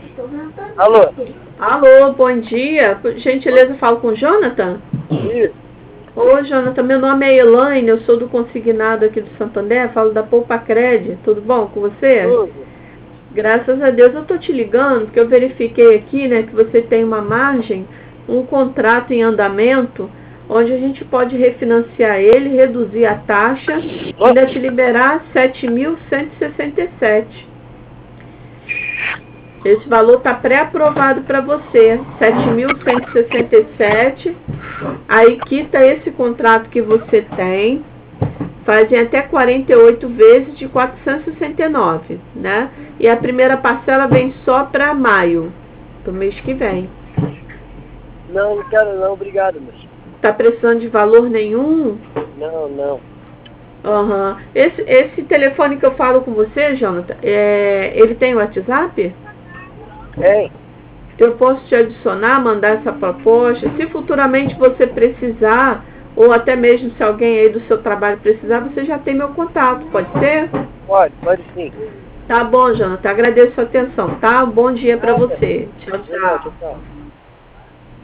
Alô? Alô, bom dia. Por gentileza, falo com o Jonathan? Isso. Oi, Jonathan, meu nome é Elaine, eu sou do consignado aqui do Santander, falo da Poupa Cred. Tudo bom com você? Tudo. Graças a Deus eu tô te ligando, porque eu verifiquei aqui, né, que você tem uma margem, um contrato em andamento, onde a gente pode refinanciar ele, reduzir a taxa e ainda te liberar 7.167. Esse valor está pré-aprovado para você, 7.167. Aí quita esse contrato que você tem, fazem até 48 vezes de 469, né? E a primeira parcela vem só para maio, do mês que vem. Não, não quero não, obrigado, mas. Tá precisando de valor nenhum? Não. Uhum. Esse telefone que eu falo com você, Jonathan, ele tem WhatsApp? Hein? Eu posso te adicionar, mandar essa proposta. Se futuramente você precisar, ou até mesmo se alguém aí do seu trabalho precisar, você já tem meu contato, pode ser? Pode sim. Tá bom, Jonathan. Agradeço a atenção, tá? Um bom dia para você. Tchau, tchau. Tchau.